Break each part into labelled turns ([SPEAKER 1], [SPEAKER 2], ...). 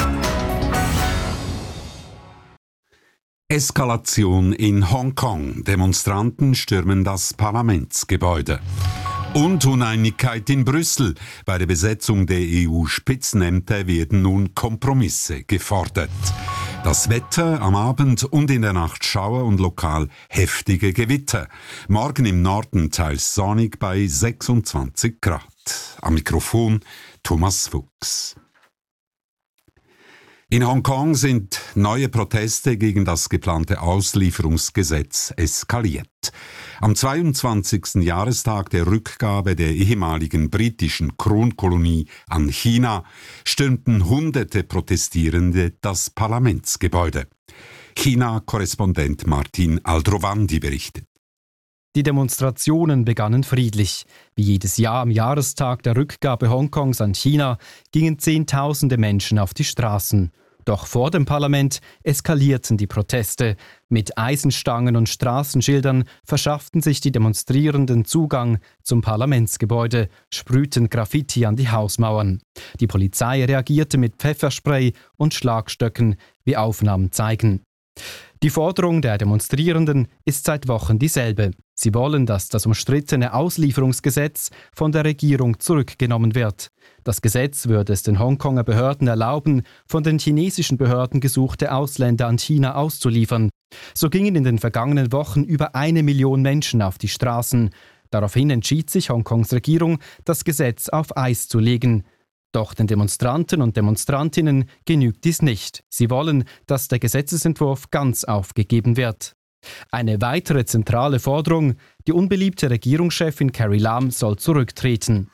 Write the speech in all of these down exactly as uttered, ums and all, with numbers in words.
[SPEAKER 1] Eskalation in Hongkong. Demonstranten stürmen das Parlamentsgebäude. Und Uneinigkeit in Brüssel. Bei der Besetzung der E U-Spitzenämter werden nun Kompromisse gefordert. Das Wetter am Abend und in der Nacht Schauer und lokal heftige Gewitter. Morgen im Norden teils sonnig bei sechsundzwanzig Grad. Am Mikrofon Thomas Fuchs. In Hongkong sind neue Proteste gegen das geplante Auslieferungsgesetz eskaliert. Am zweiundzwanzigsten Jahrestag der Rückgabe der ehemaligen britischen Kronkolonie an China stürmten hunderte Protestierende das Parlamentsgebäude. China-Korrespondent Martin Aldrovandi berichtet.
[SPEAKER 2] Die Demonstrationen begannen friedlich. Wie jedes Jahr am Jahrestag der Rückgabe Hongkongs an China gingen Zehntausende Menschen auf die Straßen. Doch vor dem Parlament eskalierten die Proteste. Mit Eisenstangen und Straßenschildern verschafften sich die Demonstrierenden Zugang zum Parlamentsgebäude, sprühten Graffiti an die Hausmauern. Die Polizei reagierte mit Pfefferspray und Schlagstöcken, wie Aufnahmen zeigen. Die Forderung der Demonstrierenden ist seit Wochen dieselbe. Sie wollen, dass das umstrittene Auslieferungsgesetz von der Regierung zurückgenommen wird. Das Gesetz würde es den Hongkonger Behörden erlauben, von den chinesischen Behörden gesuchte Ausländer an China auszuliefern. So gingen in den vergangenen Wochen über eine Million Menschen auf die Straßen. Daraufhin entschied sich Hongkongs Regierung, das Gesetz auf Eis zu legen. Doch den Demonstranten und Demonstrantinnen genügt dies nicht. Sie wollen, dass der Gesetzesentwurf ganz aufgegeben wird. Eine weitere zentrale Forderung: die unbeliebte Regierungschefin Carrie Lam soll zurücktreten.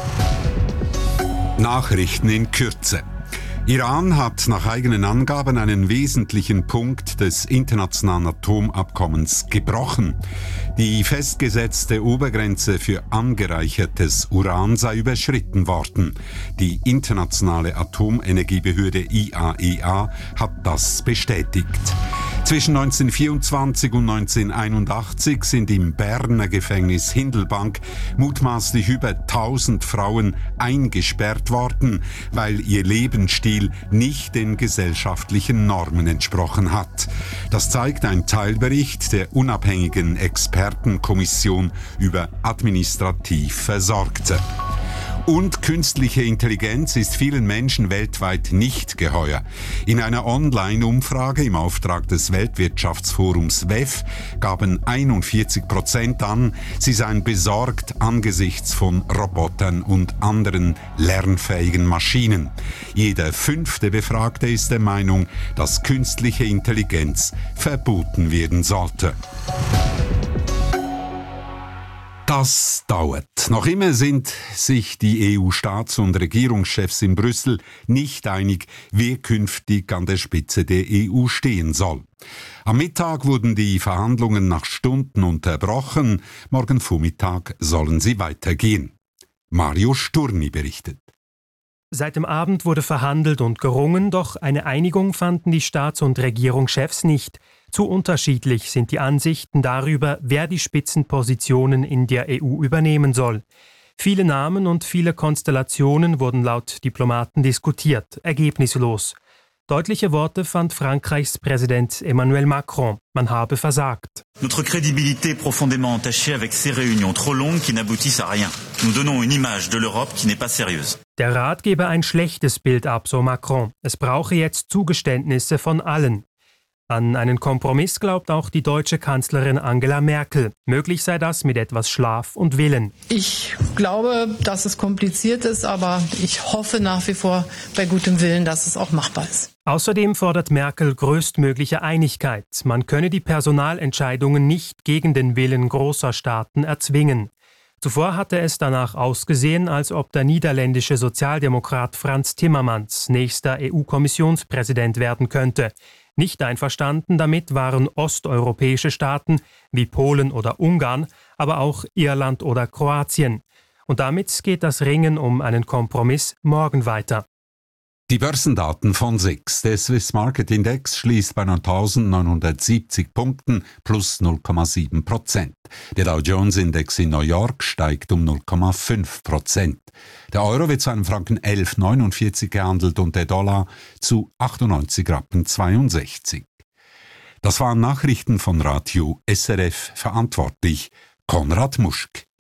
[SPEAKER 1] Nachrichten in Kürze. Iran hat nach eigenen Angaben einen wesentlichen Punkt des internationalen Atomabkommens gebrochen. Die festgesetzte Obergrenze für angereichertes Uran sei überschritten worden. Die internationale Atomenergiebehörde I A E A hat das bestätigt. Zwischen neunzehnhundertvierundzwanzig und neunzehnhunderteinundachtzig sind im Berner Gefängnis Hindelbank mutmaßlich über tausend Frauen eingesperrt worden, weil ihr Lebensstil nicht den gesellschaftlichen Normen entsprochen hat. Das zeigt ein Teilbericht der unabhängigen Expertenkommission über administrativ Versorgte. Und künstliche Intelligenz ist vielen Menschen weltweit nicht geheuer. In einer Online-Umfrage im Auftrag des Weltwirtschaftsforums W E F gaben einundvierzig Prozent an, sie seien besorgt angesichts von Robotern und anderen lernfähigen Maschinen. Jeder fünfte Befragte ist der Meinung, dass künstliche Intelligenz verboten werden sollte. Das dauert. Noch immer sind sich die E U-Staats- und Regierungschefs in Brüssel nicht einig, wer künftig an der Spitze der E U stehen soll. Am Mittag wurden die Verhandlungen nach Stunden unterbrochen. Morgen Vormittag sollen sie weitergehen. Mario Sturni berichtet.
[SPEAKER 3] Seit dem Abend wurde verhandelt und gerungen, doch eine Einigung fanden die Staats- und Regierungschefs nicht. Zu unterschiedlich sind die Ansichten darüber, wer die Spitzenpositionen in der E U übernehmen soll. Viele Namen und viele Konstellationen wurden laut Diplomaten diskutiert, ergebnislos. Deutliche Worte fand Frankreichs Präsident Emmanuel Macron. Man habe versagt.
[SPEAKER 4] Notre crédibilité est profondément entachée avec ces réunions trop longues qui n'aboutissent à rien. Nous donnons une image de l'Europe qui n'est pas sérieuse.
[SPEAKER 3] Der Rat gebe ein schlechtes Bild ab, so Macron. Es brauche jetzt Zugeständnisse von allen. An einen Kompromiss glaubt auch die deutsche Kanzlerin Angela Merkel. Möglich sei das mit etwas Schlaf und Willen.
[SPEAKER 5] Ich glaube, dass es kompliziert ist, aber ich hoffe nach wie vor bei gutem Willen, dass es auch machbar ist.
[SPEAKER 3] Außerdem fordert Merkel größtmögliche Einigkeit. Man könne die Personalentscheidungen nicht gegen den Willen großer Staaten erzwingen. Zuvor hatte es danach ausgesehen, als ob der niederländische Sozialdemokrat Frans Timmermans nächster E U-Kommissionspräsident werden könnte. Nicht einverstanden damit waren osteuropäische Staaten wie Polen oder Ungarn, aber auch Irland oder Kroatien. Und damit geht das Ringen um einen Kompromiss morgen weiter.
[SPEAKER 1] Die Börsendaten von S I X. Der Swiss Market Index schließt bei neuntausendneunhundertsiebzig Punkten plus null Komma sieben Prozent. Der Dow Jones Index in New York steigt um null Komma fünf Prozent. Der Euro wird zu einem Franken elf Komma neunundvierzig gehandelt und der Dollar zu achtundneunzig Rappen zweiundsechzig. Das waren Nachrichten von Radio S R F, verantwortlich Konrad Muschk.